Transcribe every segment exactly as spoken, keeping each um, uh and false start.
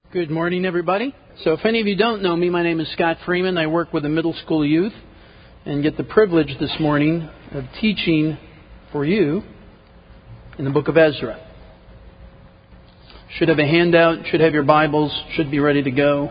Good morning, everybody. So if any of you don't know me, my name is Scott Freeman. I work with the middle school youth and get the privilege this morning of teaching for you in the book of Ezra. Should have a handout, should have your Bibles, should be ready to go.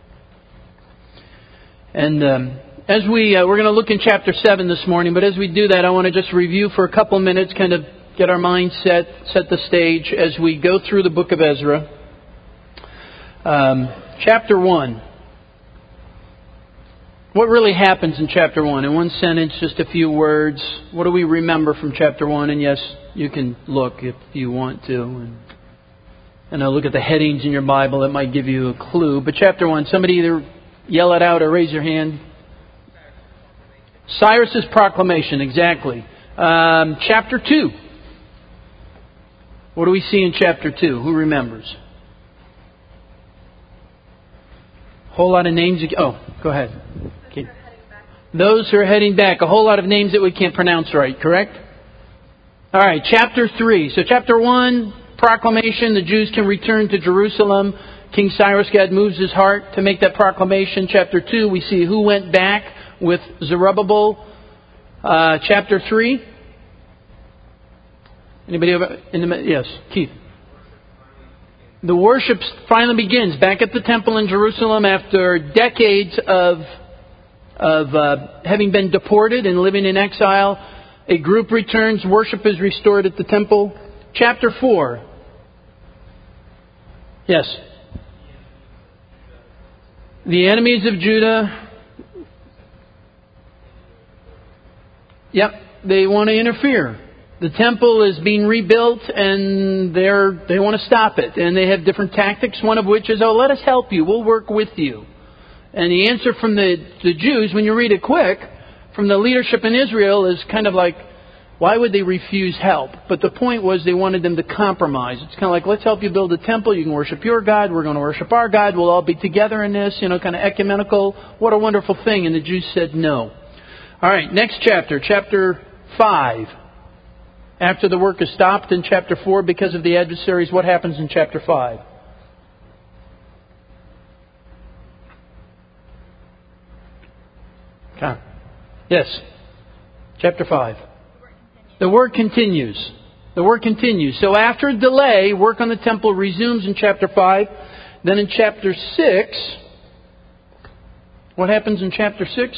And um, as we, uh, we're going to look in chapter seven this morning, but as we do that, I want to just review for a couple minutes, kind of get our mind set, set the stage as we go through the book of Ezra. Um, chapter one. What really happens in chapter one? In one sentence, just a few words. What do we remember from chapter one? And yes, you can look if you want to. And, and I'll look at the headings in your Bible. That might give you a clue. But chapter one, somebody either yell it out or raise your hand. Cyrus's proclamation, exactly. Um, chapter two. What do we see in chapter two? Who remembers? Whole lot of names. Oh, go ahead. Okay. Those who are heading back. A whole lot of names that we can't pronounce right, correct? All right, chapter three. So chapter one, proclamation. The Jews can return to Jerusalem. King Cyrus, God moves his heart to make that proclamation. Chapter two, we see who went back with Zerubbabel. Uh, chapter three. Anybody over in the yes, Keith. The worship finally begins back at the temple in Jerusalem after decades of of uh, having been deported and living in exile. A group returns. Worship is restored at the temple. Chapter four. Yes. The enemies of Judah. Yep, they want to interfere. The temple is being rebuilt and they're, they want to stop it. And they have different tactics, one of which is, oh, let us help you. We'll work with you. And the answer from the, the Jews, when you read it quick, from the leadership in Israel is kind of like, why would they refuse help? But the point was they wanted them to compromise. It's kind of like, let's help you build a temple. You can worship your God. We're going to worship our God. We'll all be together in this, you know, kind of ecumenical. What a wonderful thing. And the Jews said no. All right, next chapter, chapter five. After the work is stopped in chapter four because of the adversaries, what happens in chapter five? Okay. Yes. Chapter five. The work continues. The work continues. So after a delay, work on the temple resumes in chapter five. Then in chapter six, what happens in chapter six?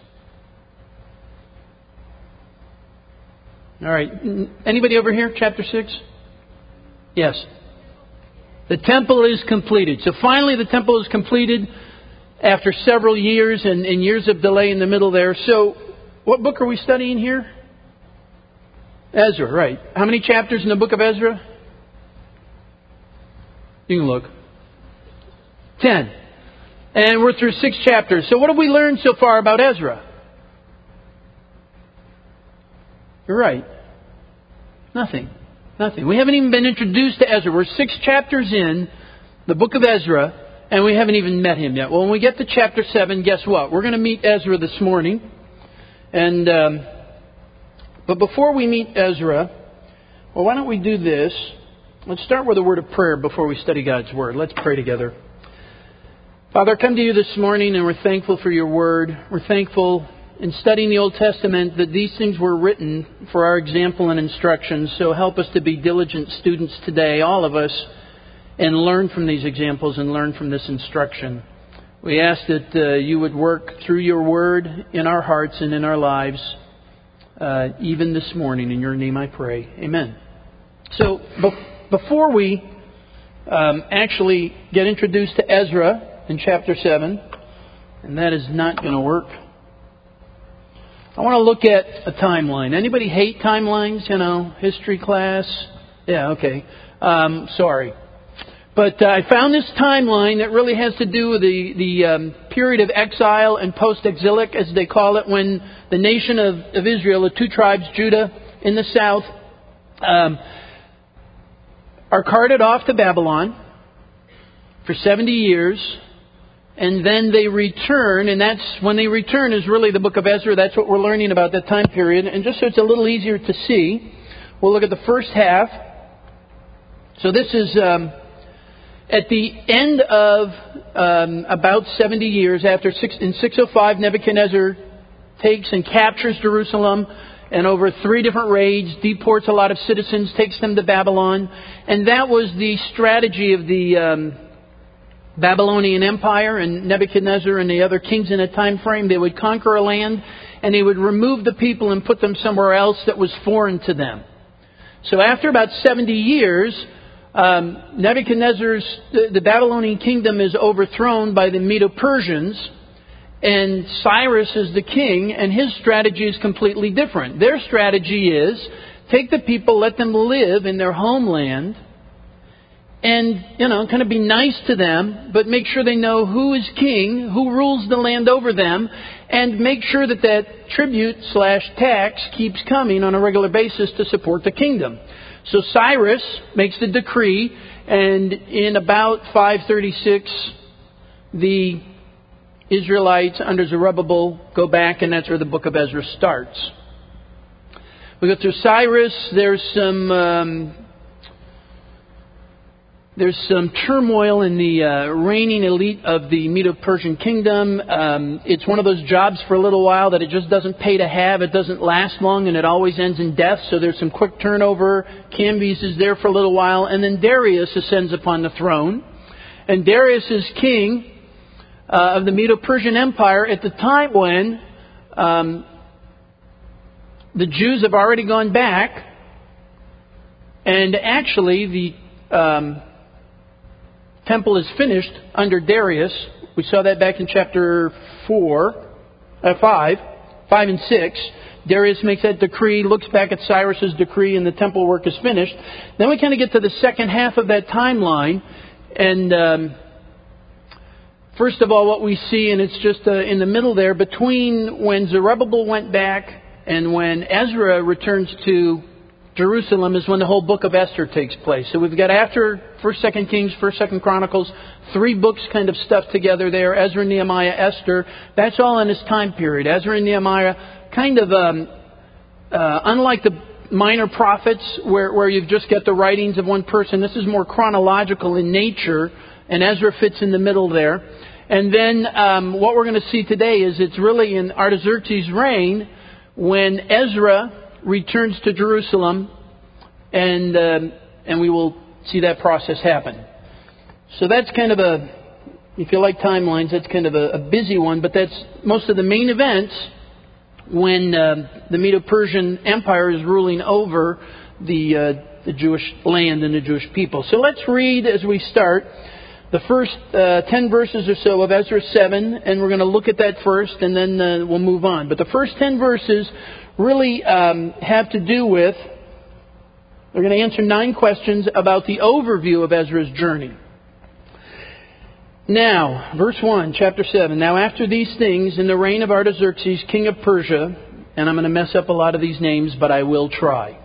All right. Anybody over here? Chapter six? Yes. The temple is completed. So finally the temple is completed after several years and, and years of delay in the middle there. So what book are we studying here? Ezra, right. How many chapters in the book of Ezra? You can look. Ten. And we're through six chapters. So what have we learned so far about Ezra? You're right. Nothing. Nothing. We haven't even been introduced to Ezra. We're six chapters in the book of Ezra, and we haven't even met him yet. Well, when we get to chapter seven, guess what? We're going to meet Ezra this morning. And um, but before we meet Ezra, well, why don't we do this? Let's start with a word of prayer before we study God's Word. Let's pray together. Father, I come to you this morning, and we're thankful for your Word. We're thankful in studying the Old Testament that these things were written for our example and instruction. So help us to be diligent students today, all of us, and learn from these examples and learn from this instruction. We ask that uh, you would work through your word in our hearts and in our lives, uh, even this morning. In your name I pray. Amen. So be- before we um, actually get introduced to Ezra in chapter seven, and that is not going to work, I want to look at a timeline. Anybody hate timelines? You know, history class? Yeah, okay. Um, sorry. But uh, I found this timeline that really has to do with the, the um, period of exile and post-exilic, as they call it, when the nation of, of Israel, the two tribes, Judah in the south, um, are carted off to Babylon for seventy years. And then they return, and that's when they return is really the book of Ezra. That's what we're learning about that time period. And just so it's a little easier to see, we'll look at the first half. So this is um, At the end of um, about seventy years, after six, in six oh five, Nebuchadnezzar takes and captures Jerusalem, and over three different raids, deports a lot of citizens, takes them to Babylon. And that was the strategy of the um, Babylonian Empire and Nebuchadnezzar and the other kings in that time frame. They would conquer a land, and they would remove the people and put them somewhere else that was foreign to them. So after about seventy years, um, Nebuchadnezzar's, the, the Babylonian kingdom is overthrown by the Medo-Persians, and Cyrus is the king, and his strategy is completely different. Their strategy is, take the people, let them live in their homeland, and, you know, kind of be nice to them, but make sure they know who is king, who rules the land over them, and make sure that that tribute slash tax keeps coming on a regular basis to support the kingdom. So Cyrus makes the decree, and in about five thirty-six, the Israelites under Zerubbabel go back, and that's where the book of Ezra starts. We go through Cyrus. There's some um, there's some turmoil in the uh, reigning elite of the Medo-Persian kingdom. Um, it's one of those jobs for a little while that it just doesn't pay to have. It doesn't last long, and it always ends in death. So there's some quick turnover. Cambyses is there for a little while, and then Darius ascends upon the throne, and Darius is king Uh, of the Medo-Persian Empire at the time when um, the Jews have already gone back, and actually the um, temple is finished under Darius. We saw that back in chapter four, uh, five, five and six. Darius makes that decree, looks back at Cyrus's decree, and the temple work is finished. Then we kind of get to the second half of that timeline, and um, first of all, what we see, and it's just uh, in the middle there, between when Zerubbabel went back and when Ezra returns to Jerusalem is when the whole book of Esther takes place. So we've got after First, Second Kings, First, Second Chronicles, three books kind of stuffed together there, Ezra, Nehemiah, Esther. That's all in this time period. Ezra and Nehemiah, kind of um, uh, unlike the minor prophets where, where you've just got the writings of one person, this is more chronological in nature, and Ezra fits in the middle there. And then um, what we're going to see today is it's really in Artaxerxes' reign when Ezra returns to Jerusalem, and um, and we will see that process happen. So that's kind of a, if you like timelines, that's kind of a, a busy one, but that's most of the main events when uh, the Medo-Persian Empire is ruling over the uh, the Jewish land and the Jewish people. So let's read as we start the first uh, ten verses or so of Ezra seven, and we're going to look at that first, and then uh, we'll move on. But the first ten verses really um, have to do with, we're going to answer nine questions about the overview of Ezra's journey. Now, verse one, chapter seven. Now after these things, in the reign of Artaxerxes, king of Persia, and I'm going to mess up a lot of these names, but I will try.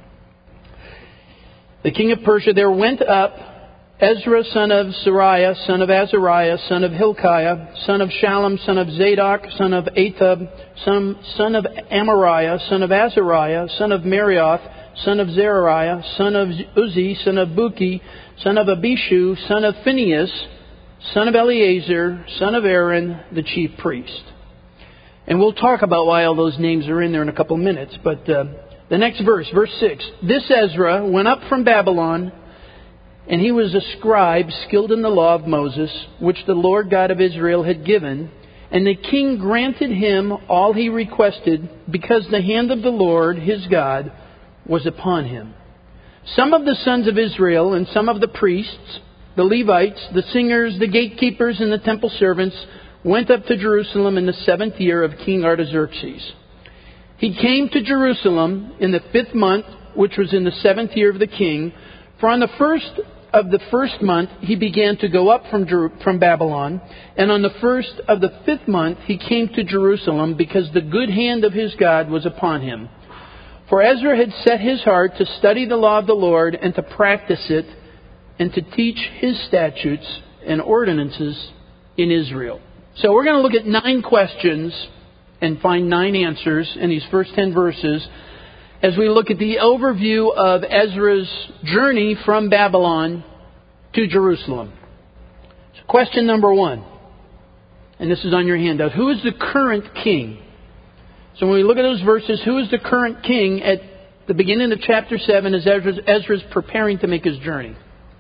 The king of Persia, there went up Ezra, son of Sariah, son of Azariah, son of Hilkiah, son of Shallum, son of Zadok, son of Atub, son, son of Amariah, son of Azariah, son of Marioth, son of Zerariah, son of Uzzi, son of Buki, son of Abishu, son of Phinehas, son of Eleazar, son of Aaron, the chief priest. And we'll talk about why all those names are in there in a couple of minutes. But uh, the next verse, verse six. This Ezra went up from Babylon, and he was a scribe skilled in the law of Moses, which the Lord God of Israel had given. And the king granted him all he requested, because the hand of the Lord, his God, was upon him. Some of the sons of Israel and some of the priests, the Levites, the singers, the gatekeepers, and the temple servants went up to Jerusalem in the seventh year of King Artaxerxes. He came to Jerusalem in the fifth month, which was in the seventh year of the king. For on the first of the first month he began to go up from Jer- from Babylon, and on the first of the fifth month he came to Jerusalem, because the good hand of his God was upon him. For Ezra had set his heart to study the law of the Lord, and to practice it, and to teach his statutes and ordinances in Israel. So we're going to look at nine questions and find nine answers in these first ten verses as we look at the overview of Ezra's journey from Babylon to Jerusalem. So question number one, and this is on your handout. Who is the current king? So when we look at those verses, who is the current king at the beginning of chapter seven as Ezra's, Ezra's preparing to make his journey?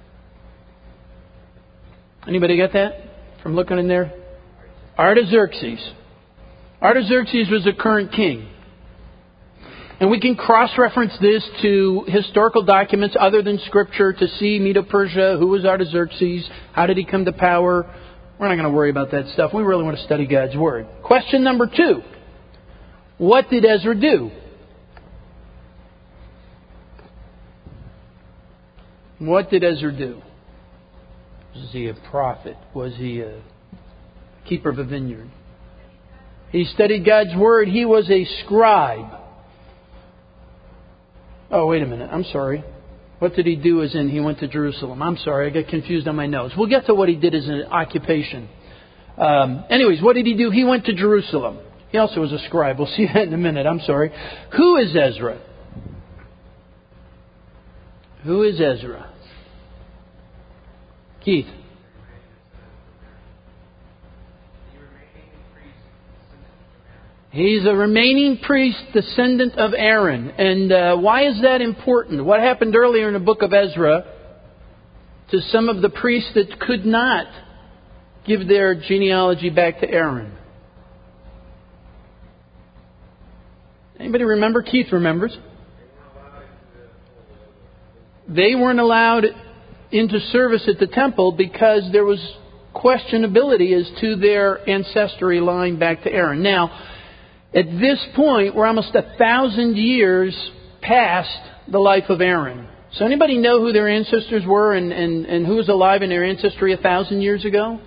Anybody get that from looking in there? Artaxerxes. Artaxerxes was the current king. And we can cross-reference this to historical documents other than Scripture to see Medo-Persia, who was Artaxerxes, how did he come to power. We're not going to worry about that stuff. We really want to study God's Word. Question number two. What did Ezra do? What did Ezra do? Was he a prophet? Was he a keeper of a vineyard? He studied God's Word. He was a scribe. Oh, wait a minute. I'm sorry. What did he do as in he went to Jerusalem? I'm sorry. I got confused on my notes. We'll get to what he did as an occupation. Um, anyways, what did he do? He went to Jerusalem. He also was a scribe. We'll see that in a minute. I'm sorry. Who is Ezra? Who is Ezra? Keith. He's a remaining priest, descendant of Aaron. And uh, why is that important? What happened earlier in the book of Ezra to some of the priests that could not give their genealogy back to Aaron? Anybody remember? Keith remembers. They weren't allowed into service at the temple because there was questionability as to their ancestry line back to Aaron. Now, at this point, we're almost a thousand years past the life of Aaron. So anybody know who their ancestors were and, and, and who was alive in their ancestry a thousand years ago?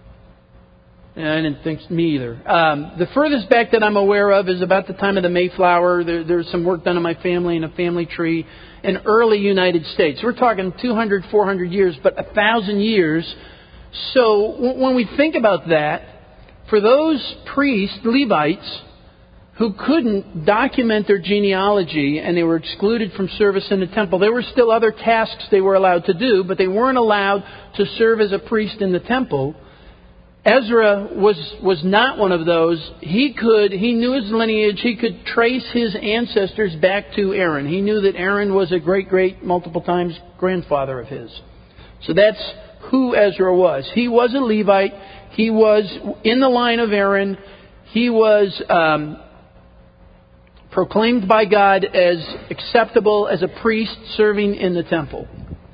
Yeah, I didn't think me either. Um, the furthest back that I'm aware of is about the time of the Mayflower. There, there's some work done on my family and a family tree in early United States. We're talking two hundred, four hundred years, but a thousand years. So w- when we think about that, for those priests, Levites, who couldn't document their genealogy and they were excluded from service in the temple, there were still other tasks they were allowed to do, but they weren't allowed to serve as a priest in the temple. Ezra was was not one of those. He could, he knew his lineage. He could trace his ancestors back to Aaron. He knew that Aaron was a great, great, multiple times grandfather of his. So that's who Ezra was. He was a Levite. He was in the line of Aaron. He was um, proclaimed by God as acceptable as a priest serving in the temple.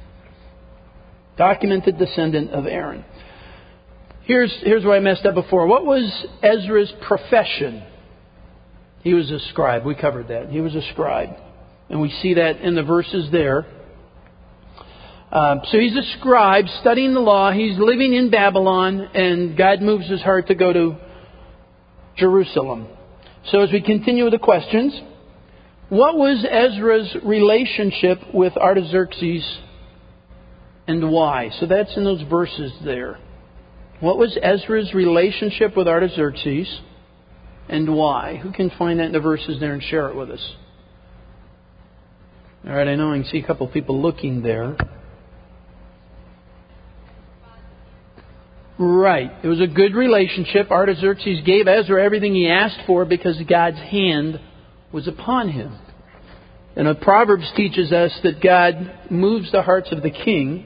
Documented descendant of Aaron. Here's, here's where I messed up before. What was Ezra's profession? He was a scribe. We covered that. He was a scribe. And we see that in the verses there. Um, so he's a scribe studying the law. He's living in Babylon. And God moves his heart to go to Jerusalem. So as we continue with the questions, what was Ezra's relationship with Artaxerxes and why? So that's in those verses there. What was Ezra's relationship with Artaxerxes and why? Who can find that in the verses there and share it with us? All right, I know I can see a couple of people looking there. Right. It was a good relationship. Artaxerxes gave Ezra everything he asked for because God's hand was upon him. And the Proverbs teaches us that God moves the hearts of the king.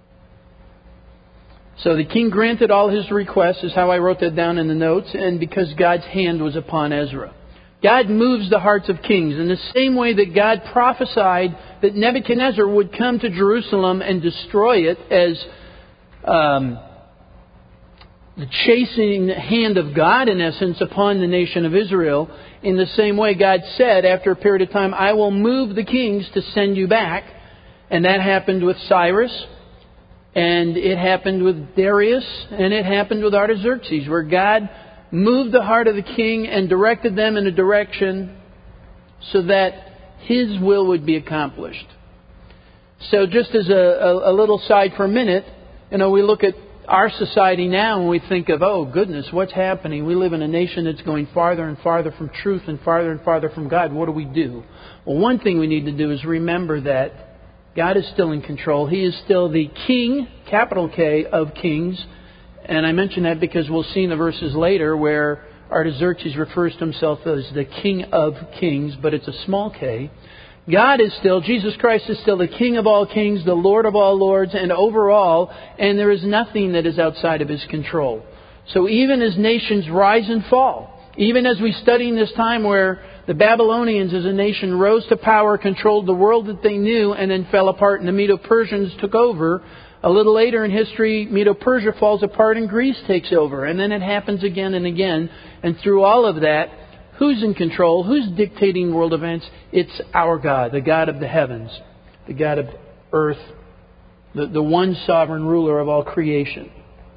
So the king granted all his requests, is how I wrote that down in the notes, and because God's hand was upon Ezra. God moves the hearts of kings in the same way that God prophesied that Nebuchadnezzar would come to Jerusalem and destroy it as um, the chasing hand of God, in essence, upon the nation of Israel. In the same way, God said, after a period of time, I will move the kings to send you back. And that happened with Cyrus. And it happened with Darius, and it happened with Artaxerxes, where God moved the heart of the king and directed them in a direction so that his will would be accomplished. So just as a, a, a little side for a minute, you know, we look at our society now and we think of, oh goodness, what's happening? We live in a nation that's going farther and farther from truth and farther and farther from God. What do we do? Well, one thing we need to do is remember that God is still in control. He is still the King, capital K, of kings. And I mention that because we'll see in the verses later where Artaxerxes refers to himself as the King of Kings, but it's a small k. God is still, Jesus Christ is still the King of all kings, the Lord of all lords, and overall, and there is nothing that is outside of His control. So even as nations rise and fall, even as we study in this time where the Babylonians as a nation rose to power, controlled the world that they knew, and then fell apart, and the Medo-Persians took over. A little later in history, Medo-Persia falls apart and Greece takes over. And then it happens again and again. And through all of that, who's in control? Who's dictating world events? It's our God, the God of the heavens, the God of earth, the, the one sovereign ruler of all creation.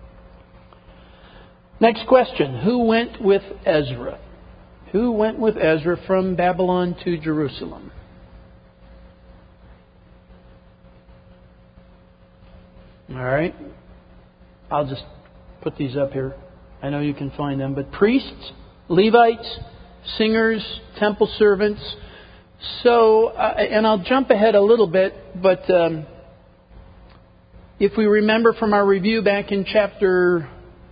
Next question. Who went with Ezra? Who went with Ezra from Babylon to Jerusalem? All right. I'll just put these up here. I know you can find them. But priests, Levites, singers, temple servants. So, uh, and I'll jump ahead a little bit, but um, if we remember from our review back in chapter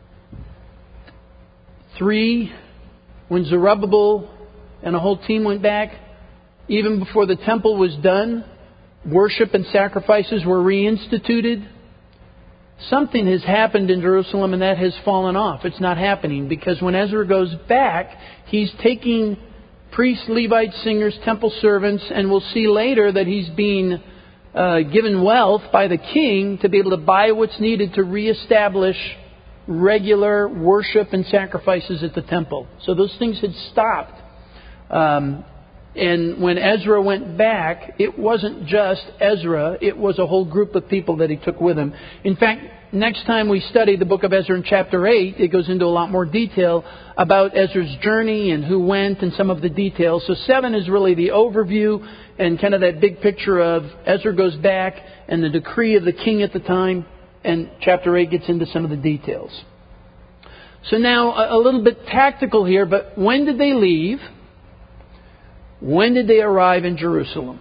three, when Zerubbabel and a whole team went back, even before the temple was done, worship and sacrifices were reinstituted. Something has happened in Jerusalem and that has fallen off. It's not happening because when Ezra goes back, he's taking priests, Levites, singers, temple servants, and we'll see later that he's being uh, given wealth by the king to be able to buy what's needed to reestablish regular worship and sacrifices at the temple. So those things had stopped. Um, and when Ezra went back, it wasn't just Ezra, it was a whole group of people that he took with him. In fact, next time we study the book of Ezra in chapter eight, it goes into a lot more detail about Ezra's journey and who went and some of the details. So seven is really the overview and kind of that big picture of Ezra goes back and the decree of the king at the time. And chapter eight gets into some of the details. So now a little bit tactical here, but when did they leave? When did they arrive in Jerusalem?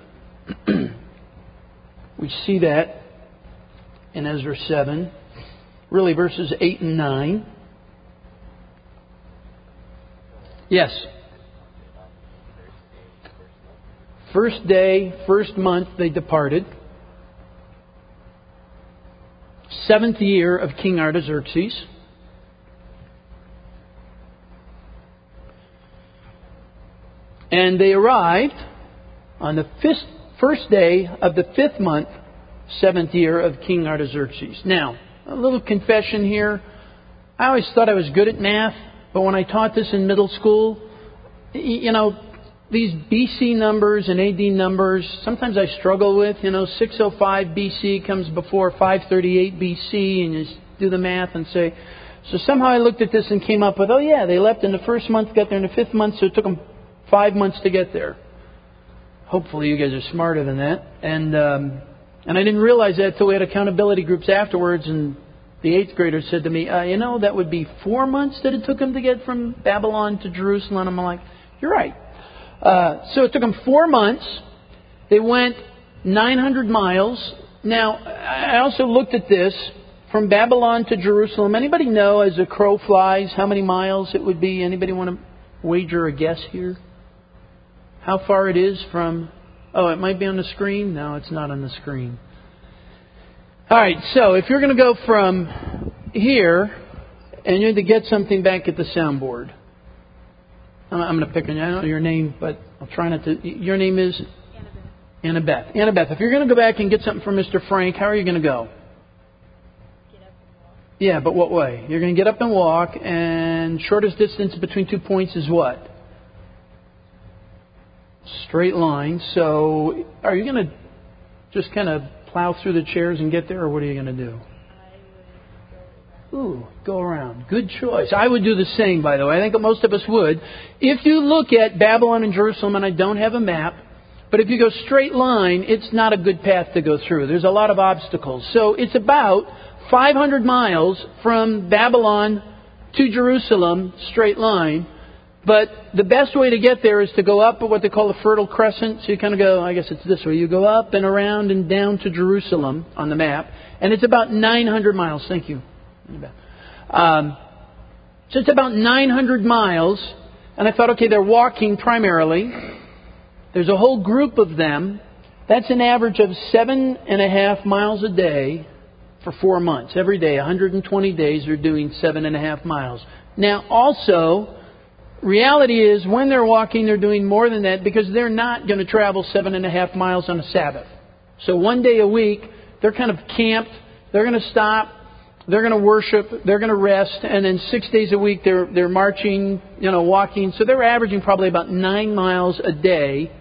We see that in Ezra seven, really verses eight and nine. Yes. First day, first month they departed. Seventh year of King Artaxerxes. And they arrived on the fifth, first day of the fifth month, seventh year of King Artaxerxes. Now, a little confession here. I always thought I was good at math, but when I taught this in middle school, you know, these B C numbers and A D numbers, sometimes I struggle with. You know, six oh five B C comes before five thirty-eight B C, and you do the math and say... So somehow I looked at this and came up with, oh yeah, they left in the first month, got there in the fifth month, so it took them five months to get there. Hopefully you guys are smarter than that. And um, and I didn't realize that until we had accountability groups afterwards, and the eighth graders said to me, uh, you know, that would be four months that it took them to get from Babylon to Jerusalem. I'm like, you're right. Uh, so it took them four months. They went nine hundred miles. Now, I also looked at this from Babylon to Jerusalem. Anybody know as a crow flies how many miles it would be? Anybody want to wager a guess here? How far it is from... Oh, it might be on the screen? No, it's not on the screen. All right, so if you're going to go from here and you need to get something back at the soundboard... I'm going to pick on you. I don't know your name, but I'll try not to... Your name is? Annabeth. Annabeth. Annabeth, if you're going to go back and get something from Mister Frank, how are you going to go? Get up and walk. Yeah, but what way? You're going to get up and walk, and shortest distance between two points is what? Straight line. So are you going to just kind of plow through the chairs and get there, or what are you going to do? Ooh, go around. Good choice. I would do the same, by the way. I think most of us would. If you look at Babylon and Jerusalem, and I don't have a map, but if you go straight line, it's not a good path to go through. There's a lot of obstacles. So it's about five hundred miles from Babylon to Jerusalem, straight line. But the best way to get there is to go up what they call the Fertile Crescent. So you kind of go, I guess it's this way. You go up and around and down to Jerusalem on the map. And it's about nine hundred miles. Thank you. Um, so it's about nine hundred miles. And I thought, okay, they're walking primarily. There's a whole group of them. That's an average of seven and a half miles a day for four months. Every day, one hundred twenty days, they're doing seven and a half miles. Now, also, reality is when they're walking, they're doing more than that because they're not going to travel seven and a half miles on a Sabbath. So one day a week, they're kind of camped. They're going to stop. They're going to worship. They're going to rest. And then six days a week, they're they're marching, you know, walking. So they're averaging probably about nine miles a day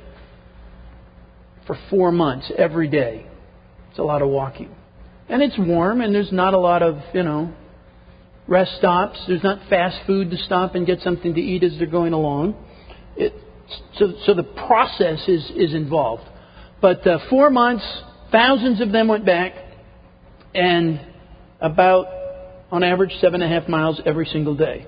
for four months every day. It's a lot of walking. And it's warm, and there's not a lot of, you know, rest stops. There's not fast food to stop and get something to eat as they're going along. It, so, so the process is, is involved. But uh, four months, thousands of them went back, and about, on average, seven and a half miles every single day.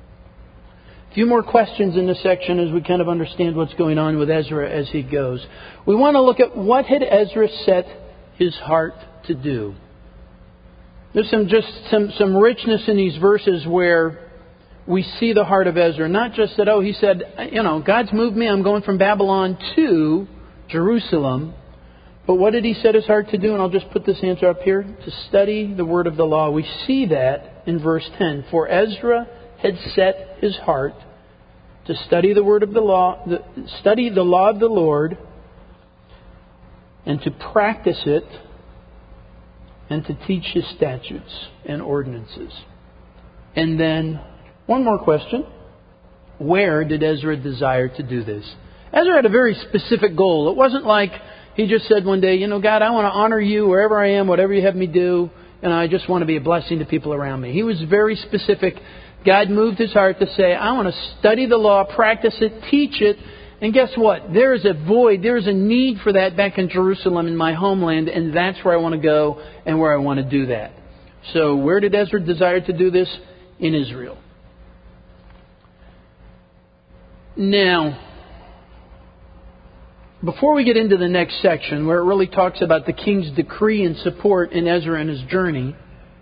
A few more questions in this section as we kind of understand what's going on with Ezra as he goes. We want to look at what had Ezra set his heart to do. There's some just some, some richness in these verses where we see the heart of Ezra. Not just that, oh, he said, you know, God's moved me, I'm going from Babylon to Jerusalem. But what did he set his heart to do? And I'll just put this answer up here. To study the word of the law. We see that in verse ten. For Ezra had set his heart to study the word of the law, the, study the law of the Lord, and to practice it, and to teach his statutes and ordinances. And then, one more question. Where did Ezra desire to do this? Ezra had a very specific goal. It wasn't like he just said one day, you know, God, I want to honor you wherever I am, whatever you have me do, and I just want to be a blessing to people around me. He was very specific. God moved his heart to say, I want to study the law, practice it, teach it. And guess what? There is a void, there is a need for that back in Jerusalem, in my homeland, and that's where I want to go and where I want to do that. So where did Ezra desire to do this? In Israel. Now, before we get into the next section, where it really talks about the king's decree and support in Ezra and his journey,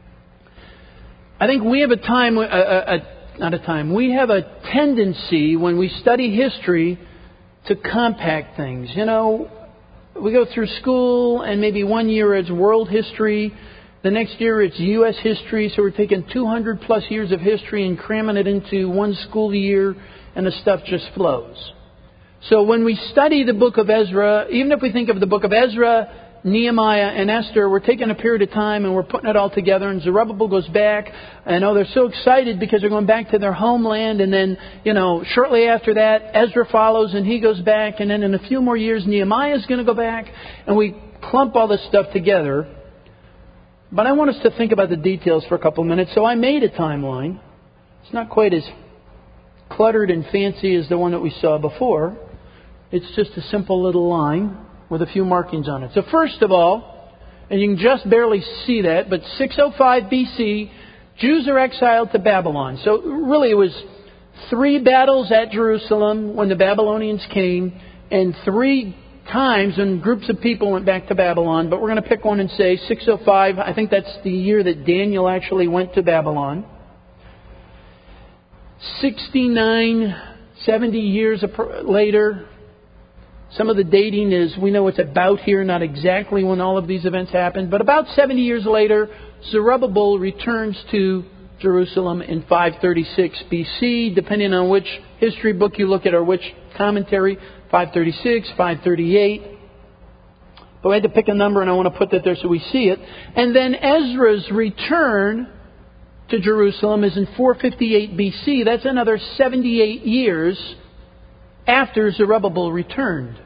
I think we have a time, a, a, a, not a time, we have a tendency when we study history to compact things. You know, we go through school and maybe one year it's world history, the next year it's U S history, so we're taking two hundred plus years of history and cramming it into one school year, and the stuff just flows. So when we study the book of Ezra, even if we think of the book of Ezra, Nehemiah and Esther, we're taking a period of time and we're putting it all together, and Zerubbabel goes back. I know they're so excited because they're going back to their homeland, and then, you know, shortly after that, Ezra follows and he goes back, and then in a few more years, Nehemiah is going to go back, and we clump all this stuff together. But I want us to think about the details for a couple of minutes, so I made a timeline. It's not quite as cluttered and fancy as the one that we saw before. It's just a simple little line with a few markings on it. So first of all, and you can just barely see that, but six oh five B C, Jews are exiled to Babylon. So really it was three battles at Jerusalem when the Babylonians came, and three times when groups of people went back to Babylon. But we're going to pick one and say six oh five. I think that's the year that Daniel actually went to Babylon. sixty-nine, seventy years later, some of the dating is, we know it's about here, not exactly when all of these events happened, but about seventy years later, Zerubbabel returns to Jerusalem in five thirty-six B C, depending on which history book you look at or which commentary, five thirty-six, five thirty-eight. But I had to pick a number, and I want to put that there so we see it. And then Ezra's return to Jerusalem is in four fifty-eight B C. That's another seventy-eight years after Zerubbabel returned.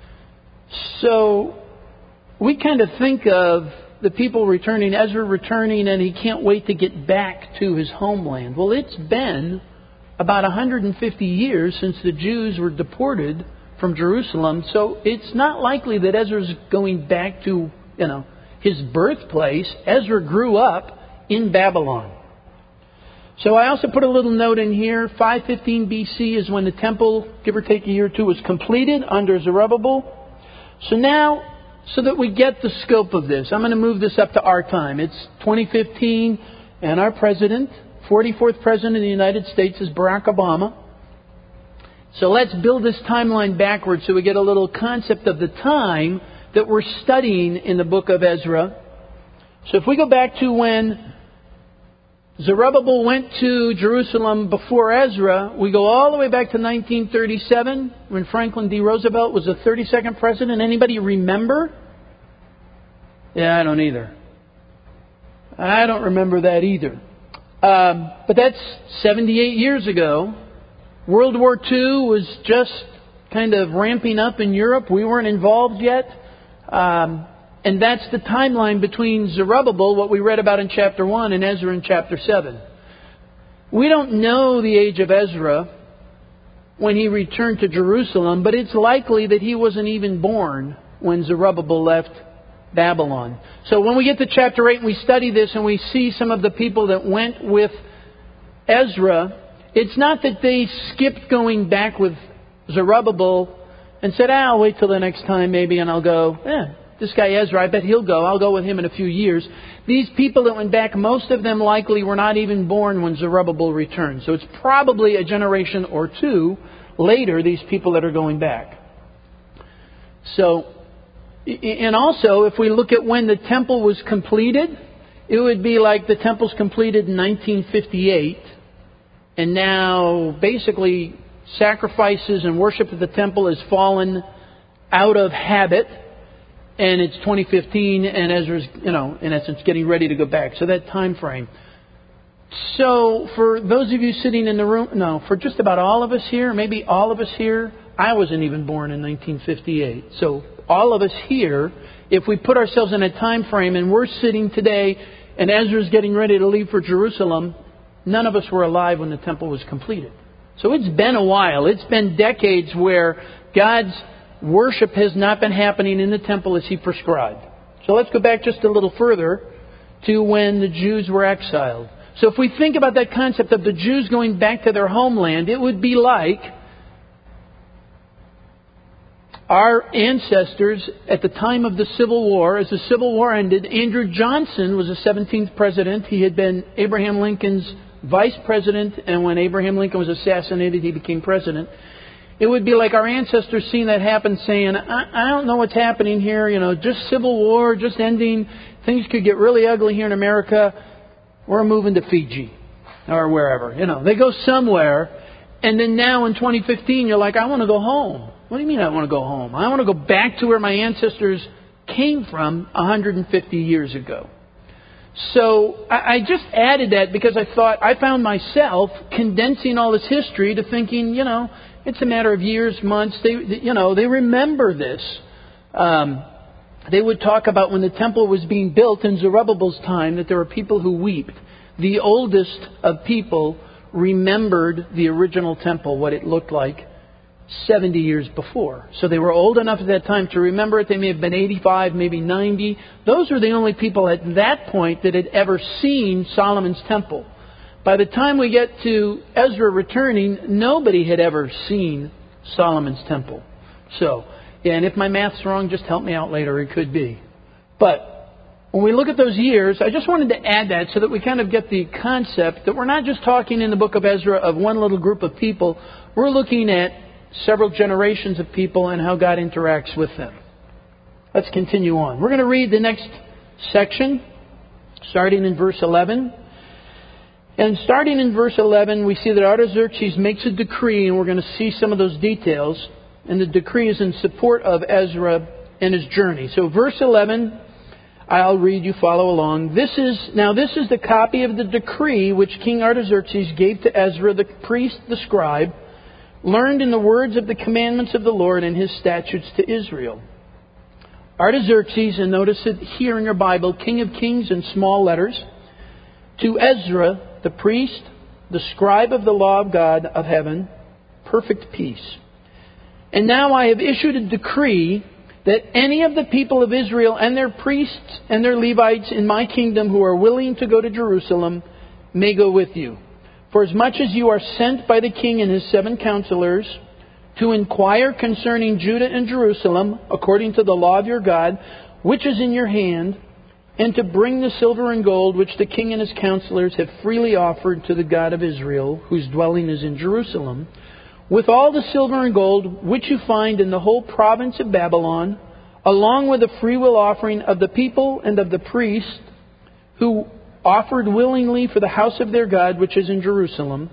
So we kind of think of the people returning, Ezra returning, and he can't wait to get back to his homeland. Well, it's been about one hundred fifty years since the Jews were deported from Jerusalem, so it's not likely that Ezra's going back to, you know, his birthplace. Ezra grew up in Babylon. So I also put a little note in here. five fifteen B C is when the temple, give or take a year or two, was completed under Zerubbabel. So now, so that we get the scope of this, I'm going to move this up to our time. It's twenty fifteen, and our president, forty-fourth president of the United States, is Barack Obama. So let's build this timeline backwards so we get a little concept of the time that we're studying in the book of Ezra. So if we go back to when Zerubbabel went to Jerusalem before Ezra, we go all the way back to nineteen thirty-seven when Franklin D. Roosevelt was the thirty-second president. Anybody remember? Yeah, I don't either. I don't remember that either. Um, but that's seventy-eight years ago. World War Two was just kind of ramping up in Europe. We weren't involved yet. Um, and that's the timeline between Zerubbabel, what we read about in chapter one, and Ezra in chapter seven. We don't know the age of Ezra when he returned to Jerusalem, but it's likely that he wasn't even born when Zerubbabel left Babylon. So when we get to chapter eight and we study this and we see some of the people that went with Ezra, it's not that they skipped going back with Zerubbabel and said, ah, I'll wait till the next time maybe and I'll go, eh, this guy Ezra, I bet he'll go. I'll go with him in a few years. These people that went back, most of them likely were not even born when Zerubbabel returned. So it's probably a generation or two later, these people that are going back. So, and also, if we look at when the temple was completed, it would be like the temple's completed in nineteen fifty-eight. And now, basically, sacrifices and worship at the temple has fallen out of habit. And it's twenty fifteen, and Ezra's, you know, in essence, getting ready to go back. So that time frame. So for those of you sitting in the room, no, for just about all of us here, maybe all of us here, I wasn't even born in nineteen fifty-eight. So all of us here, if we put ourselves in a time frame and we're sitting today and Ezra's getting ready to leave for Jerusalem, none of us were alive when the temple was completed. So it's been a while. It's been decades where God's worship has not been happening in the temple as He prescribed. So let's go back just a little further to when the Jews were exiled. So if we think about that concept of the Jews going back to their homeland, it would be like our ancestors at the time of the Civil War. As the Civil War ended, Andrew Johnson was the seventeenth president. He had been Abraham Lincoln's vice president, and when Abraham Lincoln was assassinated, he became president. It would be like our ancestors seeing that happen, saying, I, I don't know what's happening here, you know, just civil war, just ending. Things could get really ugly here in America. We're moving to Fiji or wherever. You know, they go somewhere. And then now in twenty fifteen, you're like, I want to go home. What do you mean I want to go home? I want to go back to where my ancestors came from one hundred fifty years ago. So I, I just added that because I thought, I found myself condensing all this history to thinking, you know, it's a matter of years, months. They, you know, they remember this. Um, they would talk about when the temple was being built in Zerubbabel's time that there were people who wept. The oldest of people remembered the original temple, what it looked like seventy years before. So they were old enough at that time to remember it. They may have been eighty-five, maybe ninety. Those were the only people at that point that had ever seen Solomon's temple. By the time we get to Ezra returning, nobody had ever seen Solomon's temple. So, yeah, and if my math's wrong, just help me out later. It could be. But when we look at those years, I just wanted to add that so that we kind of get the concept that we're not just talking in the book of Ezra of one little group of people. We're looking at several generations of people and how God interacts with them. Let's continue on. We're going to read the next section, starting in verse eleven. And starting in verse eleven, we see that Artaxerxes makes a decree, and we're going to see some of those details. And the decree is in support of Ezra and his journey. So verse eleven, I'll read, you follow along. This is now this is the copy of the decree which King Artaxerxes gave to Ezra, the priest, the scribe, learned in the words of the commandments of the Lord and His statutes to Israel. Artaxerxes, and notice it here in your Bible, King of Kings in small letters, to Ezra, the priest, the scribe of the law of God of heaven, perfect peace. And now I have issued a decree that any of the people of Israel and their priests and their Levites in my kingdom who are willing to go to Jerusalem may go with you. For as much as you are sent by the king and his seven counselors to inquire concerning Judah and Jerusalem, according to the law of your God, which is in your hand, and to bring the silver and gold which the king and his counselors have freely offered to the God of Israel, whose dwelling is in Jerusalem, with all the silver and gold which you find in the whole province of Babylon, along with the freewill offering of the people and of the priests who offered willingly for the house of their God which is in Jerusalem.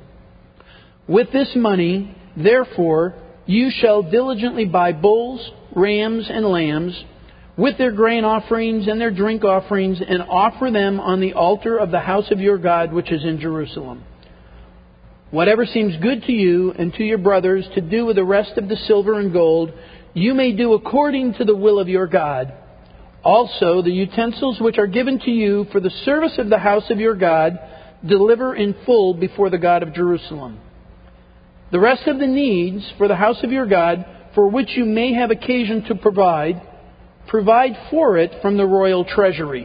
With this money, therefore, you shall diligently buy bulls, rams, and lambs, with their grain offerings and their drink offerings, and offer them on the altar of the house of your God which is in Jerusalem. Whatever seems good to you and to your brothers to do with the rest of the silver and gold, you may do according to the will of your God. Also, the utensils which are given to you for the service of the house of your God, deliver in full before the God of Jerusalem. The rest of the needs for the house of your God, for which you may have occasion to provide, provide for it from the royal treasury.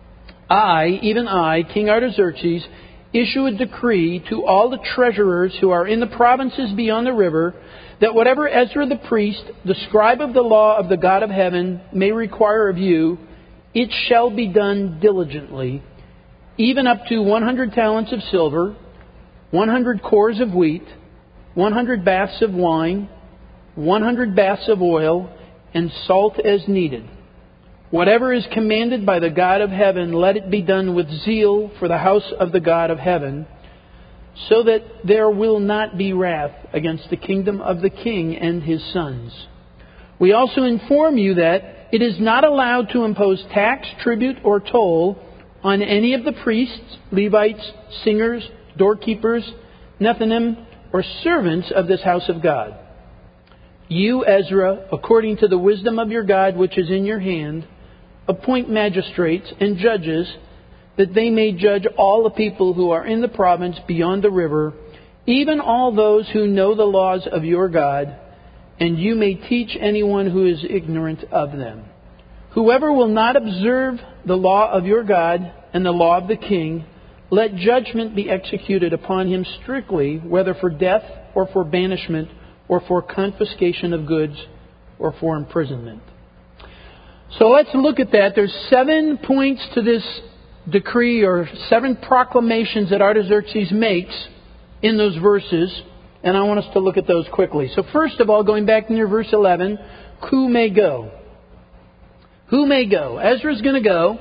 I, even I, King Artaxerxes, issue a decree to all the treasurers who are in the provinces beyond the river, that whatever Ezra the priest, the scribe of the law of the God of heaven, may require of you, it shall be done diligently, even up to one hundred talents of silver, one hundred cores of wheat, one hundred baths of wine, one hundred baths of oil, and salt as needed. Whatever is commanded by the God of heaven, let it be done with zeal for the house of the God of heaven, so that there will not be wrath against the kingdom of the king and his sons. We also inform you that it is not allowed to impose tax, tribute, or toll on any of the priests, Levites, singers, doorkeepers, Nethinim, or servants of this house of God. You, Ezra, according to the wisdom of your God which is in your hand, appoint magistrates and judges, that they may judge all the people who are in the province beyond the river, even all those who know the laws of your God, and you may teach anyone who is ignorant of them. Whoever will not observe the law of your God and the law of the king, let judgment be executed upon him strictly, whether for death or for banishment or for confiscation of goods or for imprisonment. So let's look at that. There's seven points to this decree, or seven proclamations that Artaxerxes makes in those verses, and I want us to look at those quickly. So first of all, going back near verse eleven, who may go? Who may go? Ezra's going to go.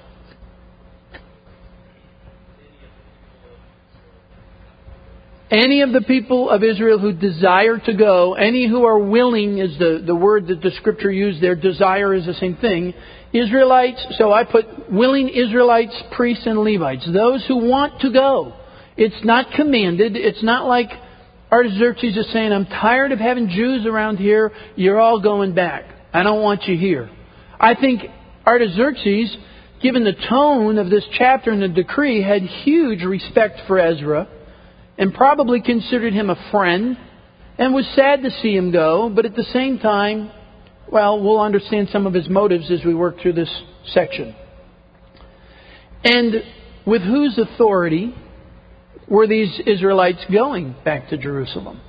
Any of the people of Israel who desire to go, any who are willing is the, the word that the scripture used there. Desire is the same thing. Israelites, so I put willing Israelites, priests, and Levites. Those who want to go. It's not commanded. It's not like Artaxerxes is saying, I'm tired of having Jews around here. You're all going back. I don't want you here. I think Artaxerxes, given the tone of this chapter and the decree, had huge respect for Ezra, and probably considered him a friend, and was sad to see him go, but at the same time, well, we'll understand some of his motives as we work through this section. And with whose authority were these Israelites going back to Jerusalem?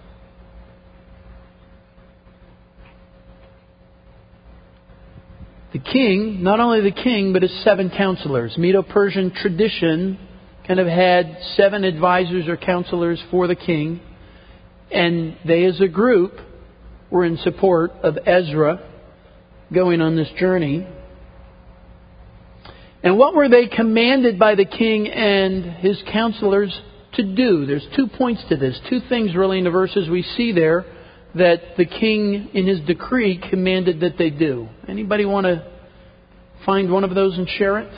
The king, not only the king, but his seven counselors. Medo-Persian tradition kind of had seven advisors or counselors for the king, and they as a group were in support of Ezra going on this journey. And what were they commanded by the king and his counselors to do? There's two points to this, two things really in the verses we see there that the king in his decree commanded that they do. Anybody want to find one of those and share it?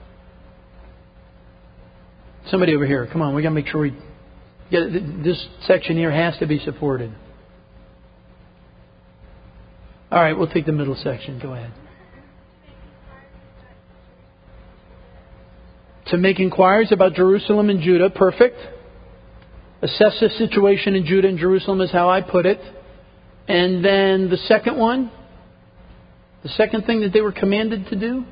Somebody over here, come on, we got to make sure we get it. This section here has to be supported. All right, we'll take the middle section. Go ahead. To make inquiries about Jerusalem and Judah, perfect. Assess the situation in Judah and Jerusalem is how I put it. And then the second one, the second thing that they were commanded to do.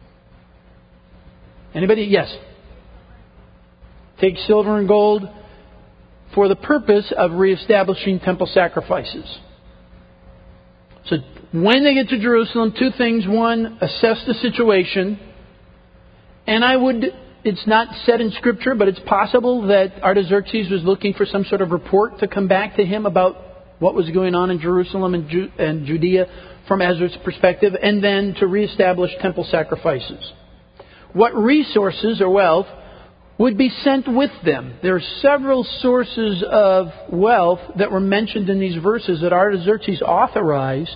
Anybody? Yes. Take silver and gold for the purpose of reestablishing temple sacrifices. So when they get to Jerusalem, two things. One, assess the situation. And I would, it's not said in Scripture, but it's possible that Artaxerxes was looking for some sort of report to come back to him about what was going on in Jerusalem and, Ju- and Judea from Ezra's perspective, and then to reestablish temple sacrifices. What resources or wealth would be sent with them? There are several sources of wealth that were mentioned in these verses that Artaxerxes authorized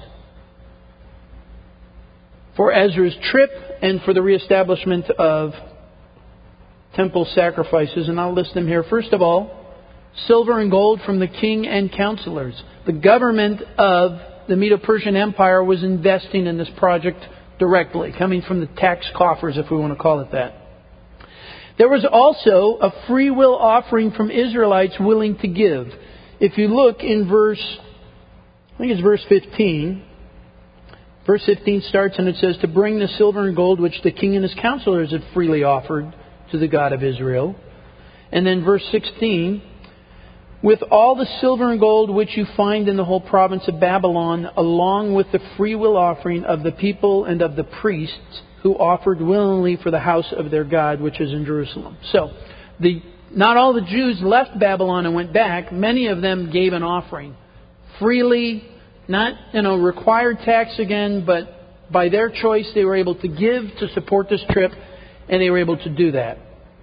for Ezra's trip and for the reestablishment of temple sacrifices. And I'll list them here. First of all, silver and gold from the king and counselors. The government of the Medo-Persian Empire was investing in this project directly, coming from the tax coffers, if we want to call it that. There was also a free will offering from Israelites willing to give. If you look in verse, I think it's verse fifteen. Verse fifteen starts and it says, to bring the silver and gold which the king and his counselors had freely offered to the God of Israel. And then verse sixteen, with all the silver and gold which you find in the whole province of Babylon, along with the free will offering of the people and of the priests who offered willingly for the house of their God, which is in Jerusalem. So, the, not all the Jews left Babylon and went back. Many of them gave an offering freely, not, you know, required tax again, but by their choice they were able to give to support this trip, and they were able to do that.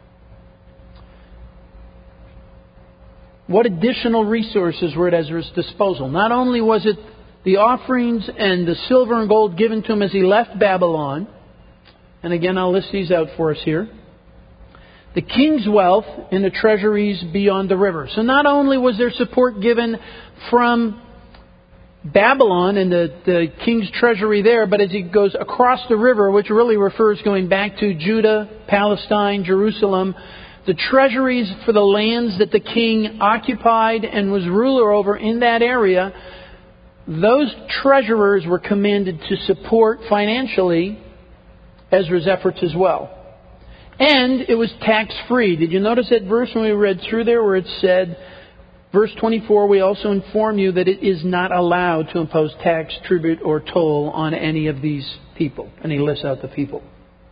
What additional resources were at Ezra's disposal? Not only was it the offerings and the silver and gold given to him as he left Babylon, and again I'll list these out for us here. The king's wealth in the treasuries beyond the river. So not only was there support given from Babylon and the, the king's treasury there, but as he goes across the river, which really refers going back to Judah, Palestine, Jerusalem, the treasuries for the lands that the king occupied and was ruler over in that area, those treasurers were commanded to support financially Ezra's efforts as well. And it was tax-free. Did you notice that verse when we read through there where it said, verse twenty-four, we also inform you that it is not allowed to impose tax, tribute, or toll on any of these people. And he lists out the people.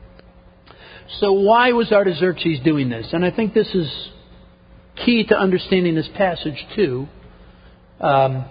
So why was Artaxerxes doing this? And I think this is key to understanding this passage too. Um,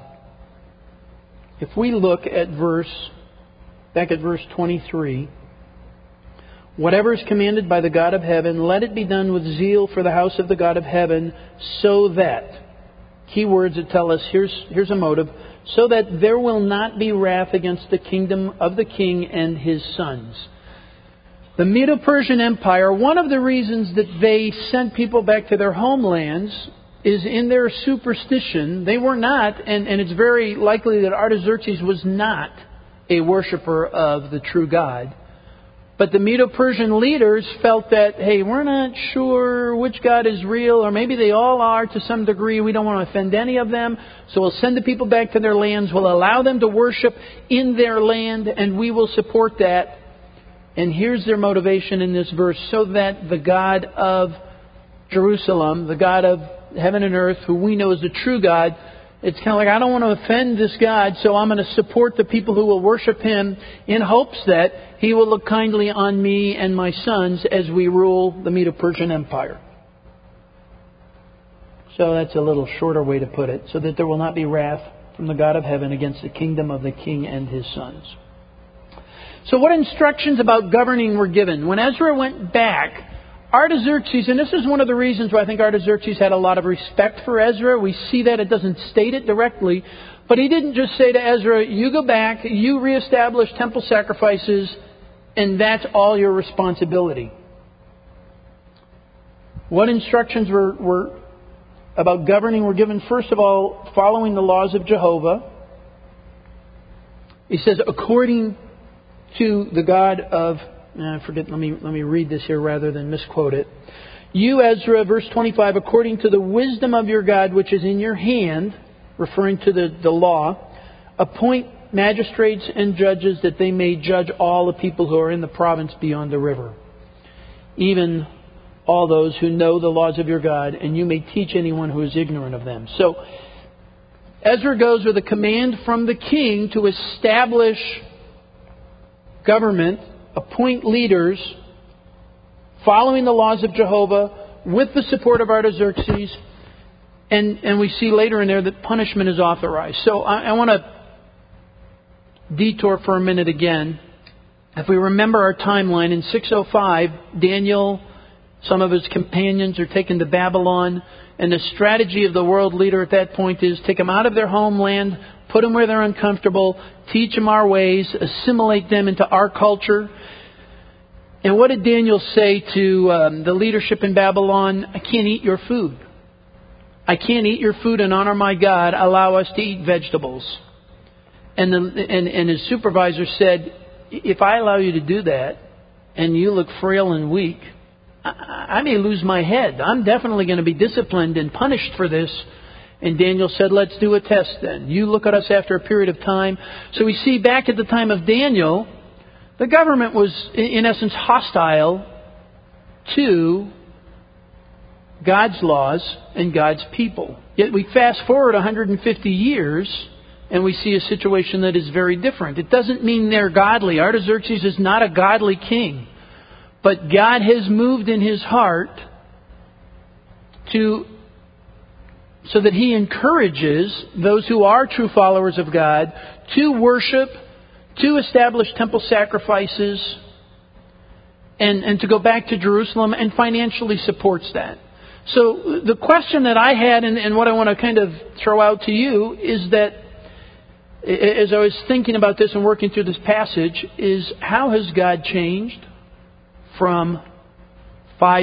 if we look at verse, back at verse twenty-three, whatever is commanded by the God of heaven, let it be done with zeal for the house of the God of heaven, so that, key words that tell us, here's, here's a motive, so that there will not be wrath against the kingdom of the king and his sons. The Medo-Persian Empire, one of the reasons that they sent people back to their homelands is in their superstition. They were not, and, and it's very likely that Artaxerxes was not a worshiper of the true God. But the Medo-Persian leaders felt that, hey, we're not sure which God is real, or maybe they all are to some degree. We don't want to offend any of them. So we'll send the people back to their lands. We'll allow them to worship in their land, and we will support that. And here's their motivation in this verse, so that the God of Jerusalem, the God of heaven and earth, who we know is the true God, it's kind of like, I don't want to offend this God, so I'm going to support the people who will worship Him in hopes that He will look kindly on me and my sons as we rule the Medo-Persian Empire. So that's a little shorter way to put it, so that there will not be wrath from the God of heaven against the kingdom of the king and his sons. So what instructions about governing were given? When Ezra went back, Artaxerxes, and this is one of the reasons why I think Artaxerxes had a lot of respect for Ezra. We see that. It doesn't state it directly. But he didn't just say to Ezra, you go back, you reestablish temple sacrifices, and that's all your responsibility. What instructions were, were about governing were given? First of all, following the laws of Jehovah. He says, according to the God of... I forget, let me let me read this here rather than misquote it. You, Ezra, verse twenty-five, according to the wisdom of your God which is in your hand, referring to the, the law, appoint magistrates and judges that they may judge all the people who are in the province beyond the river. Even all those who know the laws of your God, and you may teach anyone who is ignorant of them. So Ezra goes with a command from the king to establish government, appoint leaders, following the laws of Jehovah, with the support of Artaxerxes, and, and we see later in there that punishment is authorized. So I, I want to detour for a minute again. If we remember our timeline, in six oh five, Daniel, some of his companions are taken to Babylon, and the strategy of the world leader at that point is take them out of their homeland, put them where they're uncomfortable, teach them our ways, assimilate them into our culture. And what did Daniel say to um, the leadership in Babylon? I can't eat your food. I can't eat your food and honor my God. Allow us to eat vegetables. And, the, and, and his supervisor said, if I allow you to do that, and you look frail and weak, I, I may lose my head. I'm definitely going to be disciplined and punished for this. And Daniel said, let's do a test then. You look at us after a period of time. So we see back at the time of Daniel, the government was, in essence, hostile to God's laws and God's people. Yet we fast forward one hundred fifty years, and we see a situation that is very different. It doesn't mean they're godly. Artaxerxes is not a godly king. But God has moved in his heart to, so that he encourages those who are true followers of God to worship, to establish temple sacrifices, and, and to go back to Jerusalem, and financially supports that. So the question that I had, and, and what I want to kind of throw out to you, is that as I was thinking about this and working through this passage, is how has God changed from five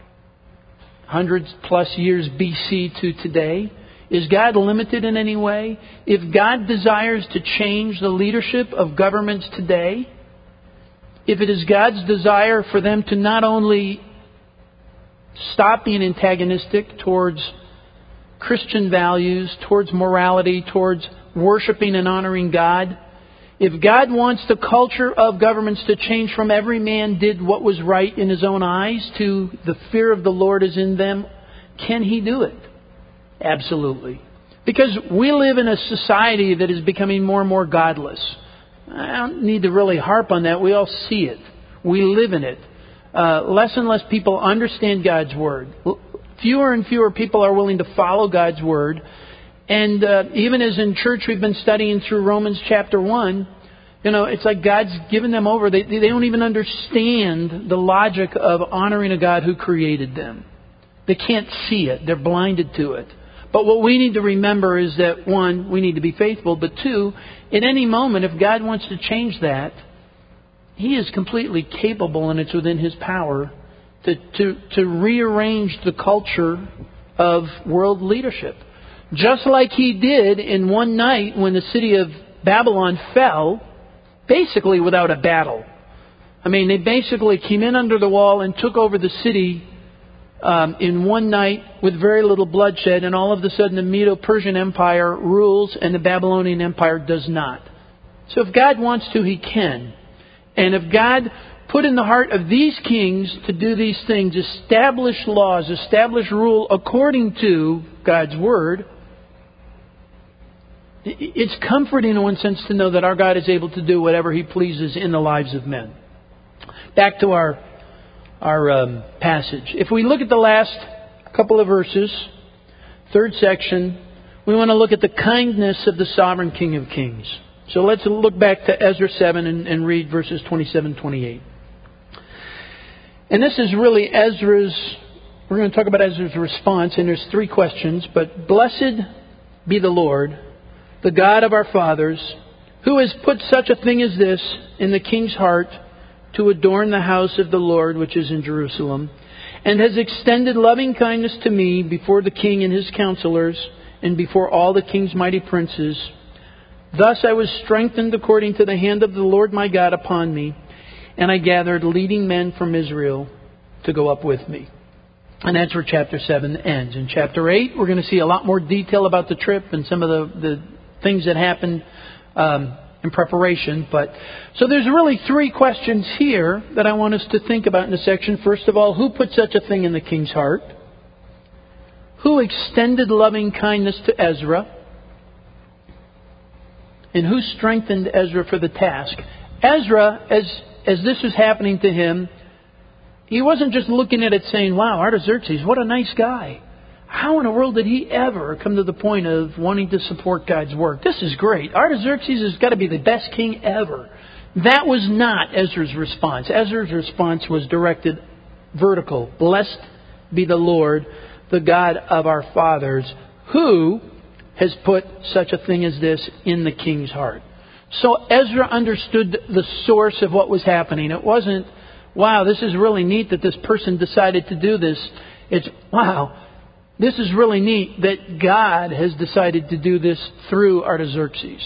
hundred plus years B C to today? Is God limited in any way? If God desires to change the leadership of governments today, if it is God's desire for them to not only stop being antagonistic towards Christian values, towards morality, towards worshiping and honoring God, if God wants the culture of governments to change from every man did what was right in his own eyes to the fear of the Lord is in them, can he do it? Absolutely. Because we live in a society that is becoming more and more godless. I don't need to really harp on that. We all see it. We live in it. Uh, less and less people understand God's Word. Fewer and fewer people are willing to follow God's Word. And uh, even as in church we've been studying through Romans chapter one, you know, it's like God's given them over. They, they don't even understand the logic of honoring a God who created them. They can't see it. They're blinded to it. But what we need to remember is that, one, we need to be faithful. But two, at any moment, if God wants to change that, He is completely capable, and it's within His power to, to, to rearrange the culture of world leadership. Just like He did in one night when the city of Babylon fell, basically without a battle. I mean, they basically came in under the wall and took over the city um, in one night with very little bloodshed, and all of a sudden the Medo-Persian Empire rules and the Babylonian Empire does not. So if God wants to, He can. And if God put in the heart of these kings to do these things, establish laws, establish rule according to God's Word, it's comforting in one sense to know that our God is able to do whatever He pleases in the lives of men. Back to our our um, passage. If we look at the last couple of verses, third section, we want to look at the kindness of the sovereign King of Kings. So let's look back to Ezra seven and, and read verses twenty-seven to twenty-eight. And this is really Ezra's, we're going to talk about Ezra's response, and there's three questions. But blessed be the Lord, the God of our fathers, who has put such a thing as this in the king's heart to adorn the house of the Lord which is in Jerusalem, and has extended loving kindness to me before the king and his counselors, and before all the king's mighty princes. Thus I was strengthened according to the hand of the Lord my God upon me, and I gathered leading men from Israel to go up with me. And that's where chapter seven ends. In chapter eight, we're going to see a lot more detail about the trip and some of the, the things that happened um, in preparation. But so there's really three questions here that I want us to think about in this section. First of all, who put such a thing in the king's heart? Who extended loving kindness to Ezra? And who strengthened Ezra for the task? Ezra, as as this was happening to him, he wasn't just looking at it saying, wow, Artaxerxes, what a nice guy. How in the world did he ever come to the point of wanting to support God's work? This is great. Artaxerxes has got to be the best king ever. That was not Ezra's response. Ezra's response was directed vertical. Blessed be the Lord, the God of our fathers, who has put such a thing as this in the king's heart. So Ezra understood the source of what was happening. It wasn't, wow, this is really neat that this person decided to do this. It's, wow, this is really neat that God has decided to do this through Artaxerxes.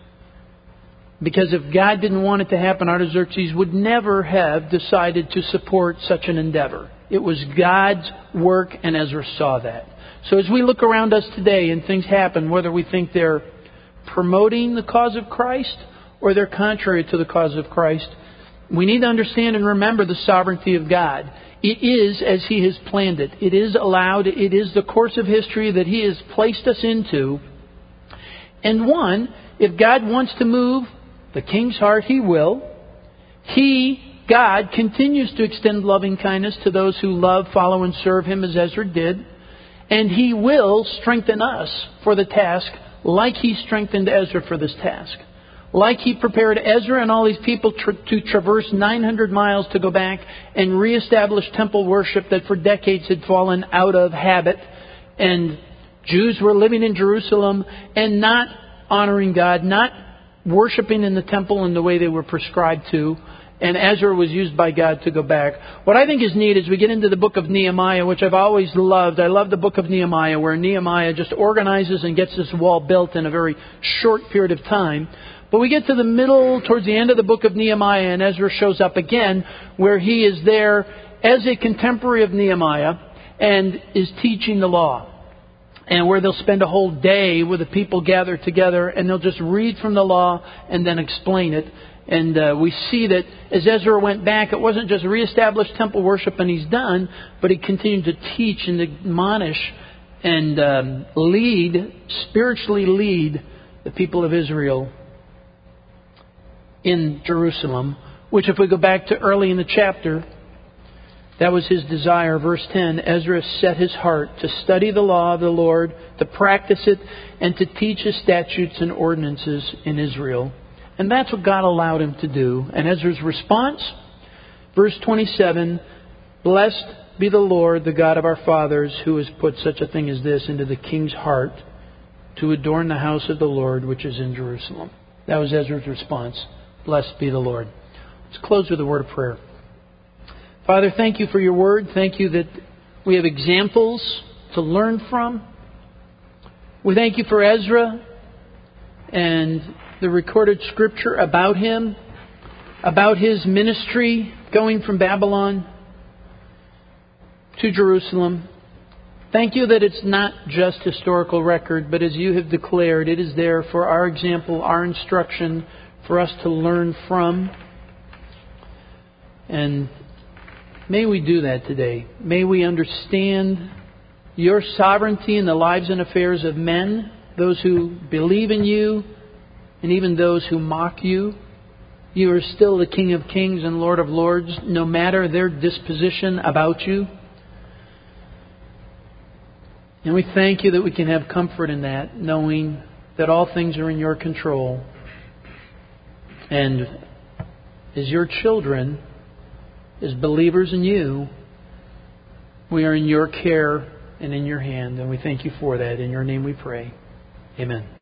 Because if God didn't want it to happen, Artaxerxes would never have decided to support such an endeavor. It was God's work, and Ezra saw that. So as we look around us today and things happen, whether we think they're promoting the cause of Christ or they're contrary to the cause of Christ, we need to understand and remember the sovereignty of God. It is as He has planned it. It is allowed. It is the course of history that He has placed us into. And one, if God wants to move the king's heart, He will. He, God, continues to extend loving kindness to those who love, follow, and serve Him as Ezra did. And He will strengthen us for the task like He strengthened Ezra for this task. Like He prepared Ezra and all these people tra- to traverse nine hundred miles to go back and reestablish temple worship that for decades had fallen out of habit. And Jews were living in Jerusalem and not honoring God, not worshiping in the temple in the way they were prescribed to. And Ezra was used by God to go back. What I think is neat is we get into the book of Nehemiah, which I've always loved. I love the book of Nehemiah, where Nehemiah just organizes and gets this wall built in a very short period of time. But we get to the middle, towards the end of the book of Nehemiah, and Ezra shows up again, where he is there as a contemporary of Nehemiah and is teaching the law. And where they'll spend a whole day where the people gather together and they'll just read from the law and then explain it. And uh, we see that as Ezra went back, it wasn't just reestablish temple worship and he's done, but he continued to teach and admonish and um, lead, spiritually lead the people of Israel in Jerusalem, which if we go back to early in the chapter, that was his desire. Verse ten, Ezra set his heart to study the law of the Lord, to practice it, and to teach His statutes and ordinances in Israel. And that's what God allowed him to do. And Ezra's response, verse twenty-seven, blessed be the Lord, the God of our fathers, who has put such a thing as this into the king's heart to adorn the house of the Lord, which is in Jerusalem. That was Ezra's response. Blessed be the Lord. Let's close with a word of prayer. Father, thank You for Your word. Thank You that we have examples to learn from. We thank You for Ezra and the recorded scripture about him, about his ministry going from Babylon to Jerusalem. Thank You that it's not just historical record, but as You have declared, it is there for our example, our instruction, for us to learn from. And may we do that today. May we understand Your sovereignty in the lives and affairs of men, those who believe in You, and even those who mock You. You are still the King of Kings and Lord of Lords, no matter their disposition about You. And we thank You that we can have comfort in that, knowing that all things are in Your control. And as Your children, as believers in You, we are in Your care and in Your hand. And we thank You for that. In Your name we pray. Amen.